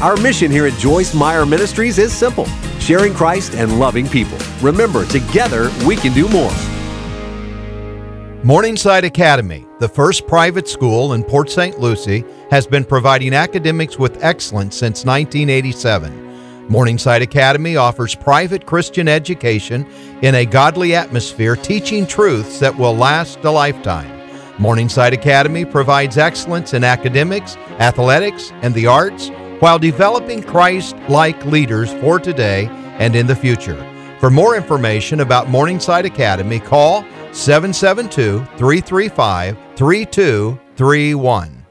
Our mission here at Joyce Meyer Ministries is simple: sharing Christ and loving people. Remember, together we can do more. Morningside Academy, the first private school in Port St. Lucie, has been providing academics with excellence since 1987. Morningside Academy offers private Christian education in a godly atmosphere, teaching truths that will last a lifetime. Morningside Academy provides excellence in academics, athletics, and the arts, while developing Christ-like leaders for today and in the future. For more information about Morningside Academy, call 772-335-3231.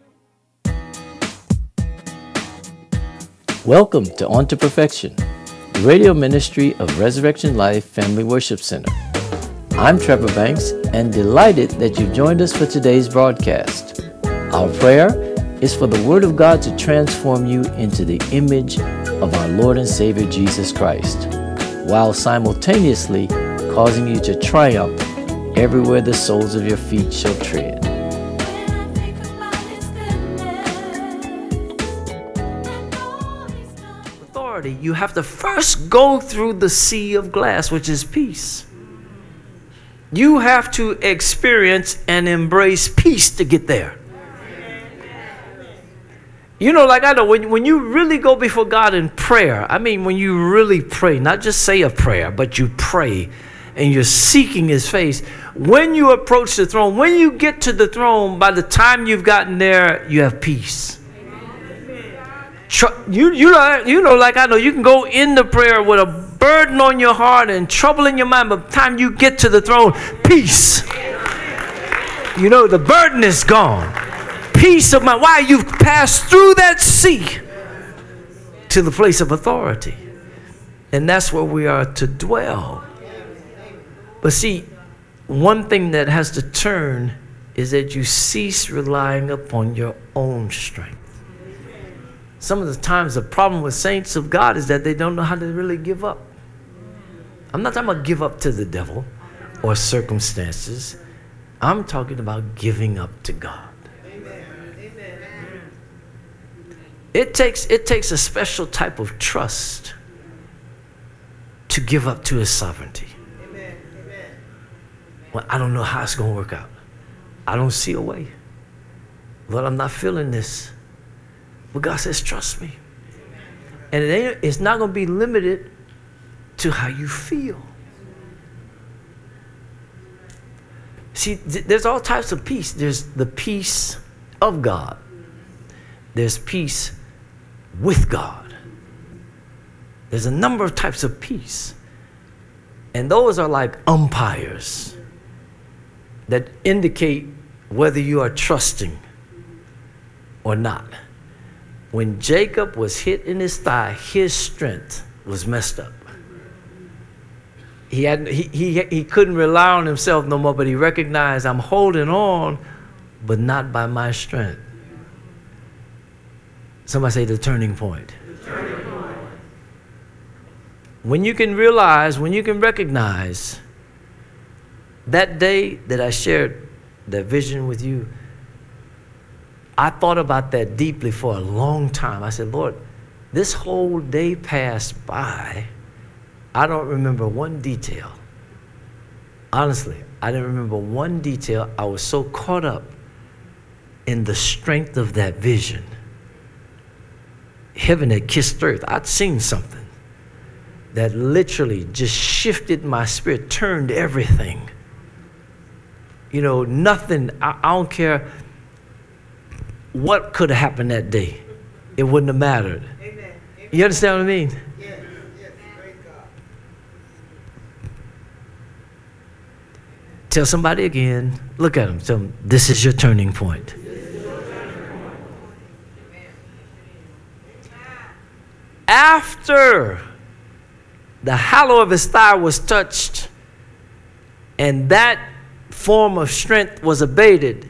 Welcome to On to Perfection, the radio ministry of Resurrection Life Family Worship Center. I'm Trevor Banks and delighted that you joined us for today's broadcast. Our prayer is for the Word of God to transform you into the image of our Lord and Savior Jesus Christ, while simultaneously causing you to triumph everywhere the soles of your feet shall tread. Authority, you have to first go through the sea of glass, which is peace. You have to experience and embrace peace to get there. You know, like I know, when you really go before God in prayer, I mean, when you really pray, not just say a prayer, but you pray and you're seeking His face. When you approach the throne, when you get to the throne, by the time you've gotten there, you have peace. You know, like I know, you can go into prayer with a burden on your heart and trouble in your mind, but by the time you get to the throne, peace. You know, the burden is gone. Peace of mind. Why? You've passed through that sea to the place of authority. And that's where we are to dwell. But see, one thing that has to turn is that you cease relying upon your own strength. Some of the times the problem with saints of God is that they don't know how to really give up. I'm not talking about give up to the devil or circumstances. I'm talking about giving up to God. It takes a special type of trust to give up to His sovereignty. Well, I don't know how it's going to work out. I don't see a way. Lord, I'm not feeling this. But God says, trust me. And it's not going to be limited to how you feel. See, there's all types of peace. There's the peace of God. There's peace with God. There's a number of types of peace. And those are like umpires that indicate whether you are trusting or not. When Jacob was hit in his thigh, his strength was messed up. He couldn't rely on himself no more, but he recognized, I'm holding on, but not by my strength. Somebody say the turning point. The turning point. When you can realize, when you can recognize, that day that I shared that vision with you, I thought about that deeply for a long time. I said, Lord, this whole day passed by. I don't remember one detail. Honestly, I didn't remember one detail. I was so caught up in the strength of that vision. Heaven had kissed earth. I'd seen something that literally just shifted my spirit, turned everything. You know, nothing, I don't care what could have happened that day. It wouldn't have mattered. Amen. You understand what I mean? Yes. Yes. Praise God. Tell somebody again, look at them, tell them, this is your turning point. After the hollow of his thigh was touched and that form of strength was abated,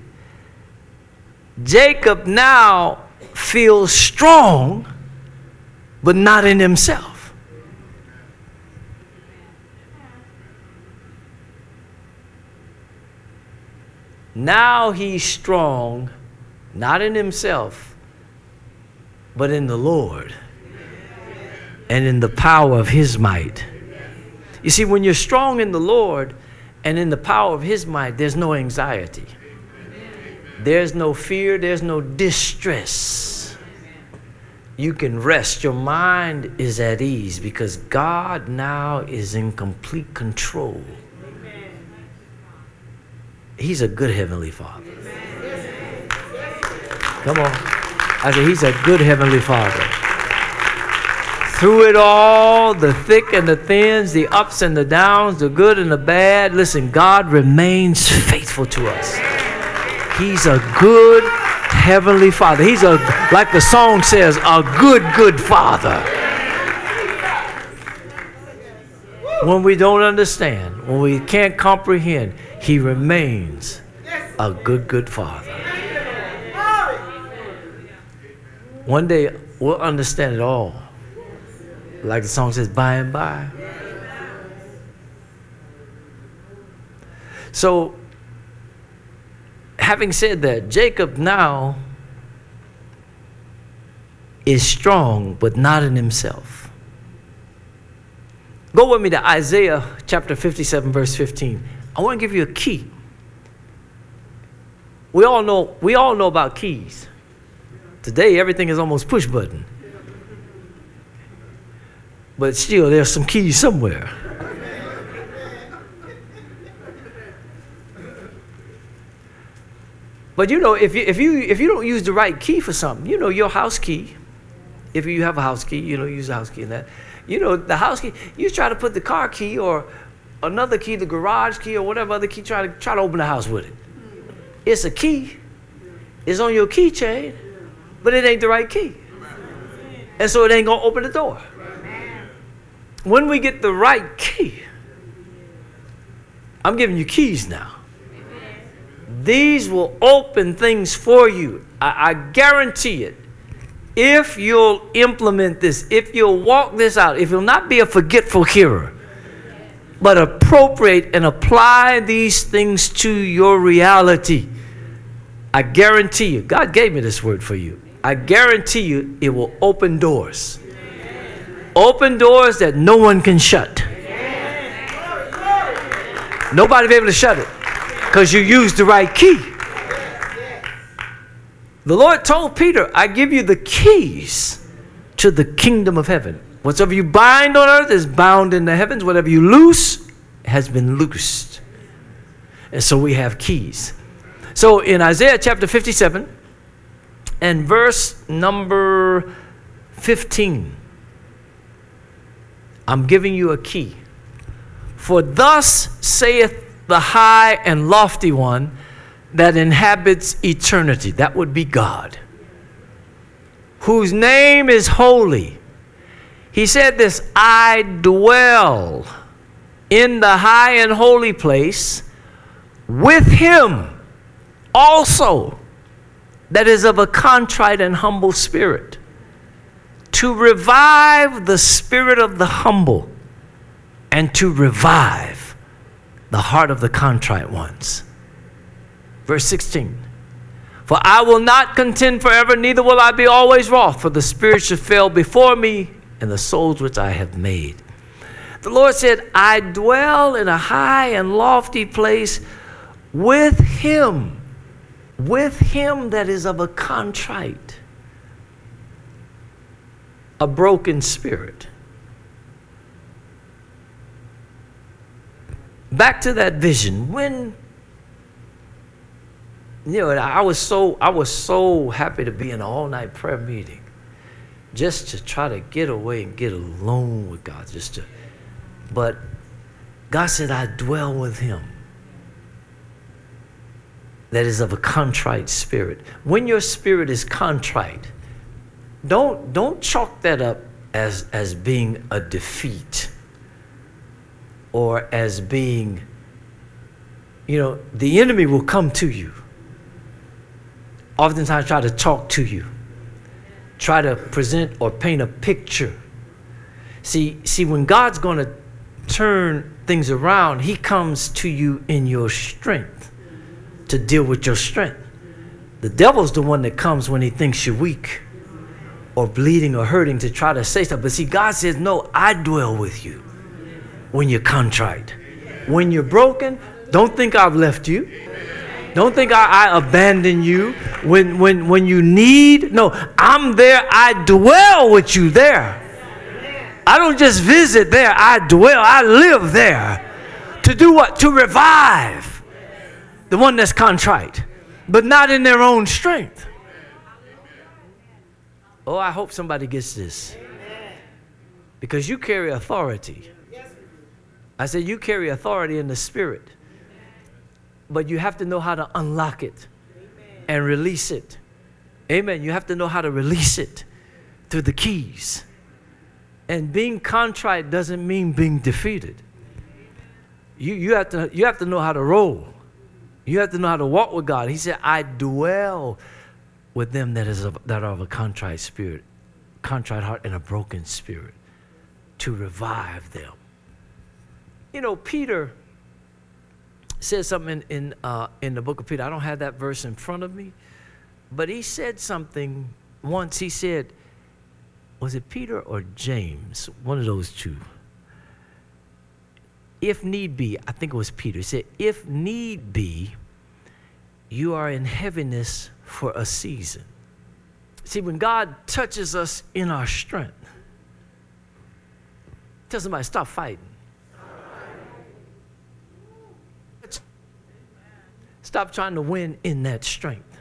Jacob now feels strong, but not in himself. Now he's strong, not in himself, but in the Lord and in the power of his might. You see, when you're strong in the Lord and in the power of his might, there's no anxiety. There's no fear. There's no distress. You can rest. Your mind is at ease because God now is in complete control. He's a good Heavenly Father. Come on. I said, he's a good Heavenly Father. Through it all, the thick and the thins, the ups and the downs, the good and the bad, listen, God remains faithful to us. He's a good Heavenly Father. He's a, like the song says, a good, good Father. When we don't understand, when we can't comprehend, he remains a good, good Father. One day, we'll understand it all. Like the song says, by and by. So, having said that, Jacob now is strong, but not in himself. Go with me to Isaiah chapter 57, verse 15. I want to give you a key. We all know about keys. Today, everything is almost push button. But still, there's some keys somewhere. But you know, if you don't use the right key for something, you know, your house key. If you have a house key, you know, use the house key in that. You know, the house key. You try to put the car key or another key, the garage key or whatever other key. Try to open the house with it. It's a key. It's on your keychain, but it ain't the right key, and so it ain't gonna open the door. When we get the right key, I'm giving you keys now. These will open things for you. I guarantee it. If you'll implement this, if you'll walk this out, if you'll not be a forgetful hearer, but appropriate and apply these things to your reality, I guarantee you, God gave me this word for you. I guarantee you it will open doors. Open doors that no one can shut. Nobody be able to shut it because you used the right key. The Lord told Peter, I give you the keys to the kingdom of heaven. Whatsoever you bind on earth is bound in the heavens. Whatever you loose has been loosed. And so we have keys. So in Isaiah chapter 57 and verse number 15, I'm giving you a key. For thus saith the high and lofty one that inhabits eternity. That would be God, whose name is holy. He said this, I dwell in the high and holy place with him also that is of a contrite and humble spirit, to revive the spirit of the humble and to revive the heart of the contrite ones. Verse 16, for I will not contend forever, neither will I be always wroth, for the spirit should fail before me and the souls which I have made. The Lord said, I dwell in a high and lofty place with him that is of a contrite, a broken spirit. Back to that vision. When, you know, I was so happy to be in an all-night prayer meeting, just to try to get away and get alone with God, but God said, I dwell with him that is of a contrite spirit. When your spirit is contrite, don't chalk that up as being a defeat or as being, you know, the enemy will come to you. Oftentimes try to talk to you, try to present or paint a picture. See, when God's going to turn things around, he comes to you in your strength to deal with your strength. The devil's the one that comes when he thinks you're weak. or bleeding or hurting to try to say stuff. But see, God says, no, I dwell with you when you're contrite. When you're broken, don't think I've left you. Don't think I abandon you. When you need, no, I'm there. I dwell with you there. I don't just visit there. I dwell. I live there. To do what? To revive the one that's contrite, but not in their own strength. Oh, I hope somebody gets this. Because you carry authority. I said you carry authority in the spirit. But you have to know how to unlock it and release it. Amen. You have to know how to release it through the keys. And being contrite doesn't mean being defeated. You have to know how to roll. You have to know how to walk with God. He said, I dwell with them that are of a contrite spirit, contrite heart, and a broken spirit, to revive them. You know, Peter said something in the book of Peter. I don't have that verse in front of me, but he said something once. He said, was it Peter or James? One of those two. If need be, I think it was Peter. He said, if need be, you are in heaviness for a season. See, when God touches us in our strength, tell somebody, stop fighting. Stop trying to win in that strength.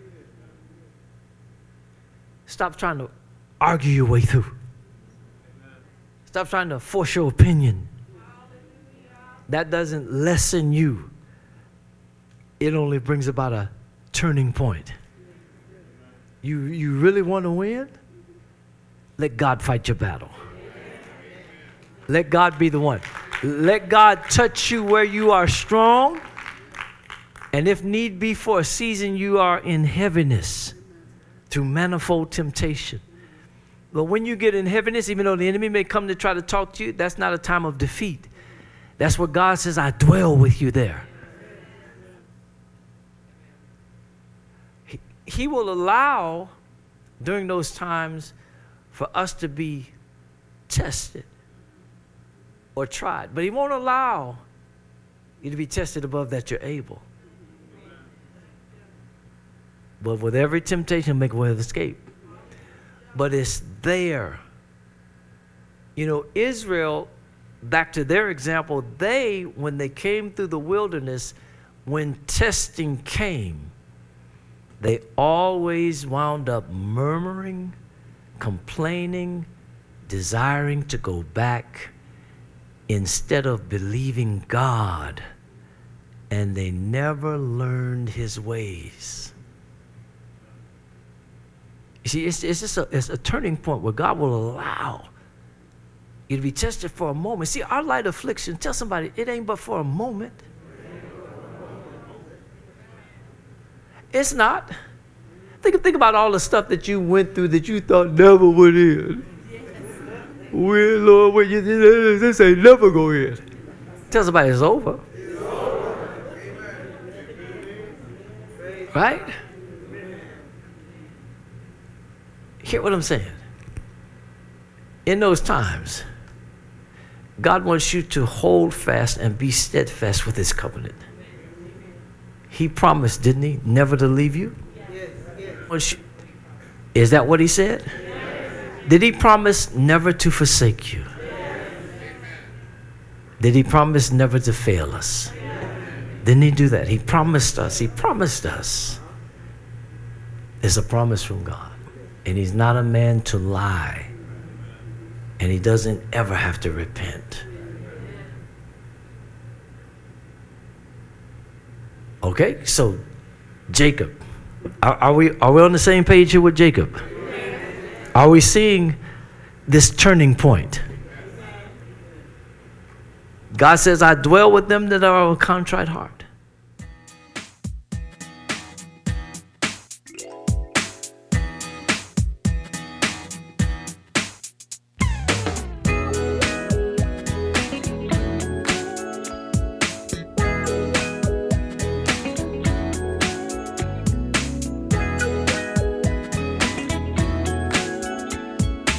Stop trying to argue your way through. Stop trying to force your opinion. That doesn't lessen you. It only brings about a turning point. You really want to win? Let God fight your battle. Let God be the one. Let God touch you where you are strong. And if need be for a season, you are in heaviness through manifold temptation. But when you get in heaviness, even though the enemy may come to try to talk to you, that's not a time of defeat. That's what God says, I dwell with you there. He will allow during those times for us to be tested or tried. But he won't allow you to be tested above that you're able. But with every temptation, make a way of escape. But it's there. You know, Israel, back to their example, when they came through the wilderness, when testing came, they always wound up murmuring, complaining, desiring to go back instead of believing God. And they never learned his ways. You see, it's a turning point where God will allow you to be tested for a moment. See, our light affliction, tell somebody, it ain't but for a moment. It's not. Think about all the stuff that you went through that you thought never would end. Well, Lord, this ain't never go in. Tell somebody it's over. Right? Hear what I'm saying? In those times, God wants you to hold fast and be steadfast with his covenant. He promised, didn't he, never to leave you? Yes. Is that what he said? Yes. Did he promise never to forsake you? Yes. Did he promise never to fail us? Yes. Didn't he do that? He promised us. He promised us. It's a promise from God. And he's not a man to lie. And he doesn't ever have to repent. Okay, so Jacob. Are we on the same page here with Jacob? Are we seeing this turning point? God says, I dwell with them that are of a contrite heart.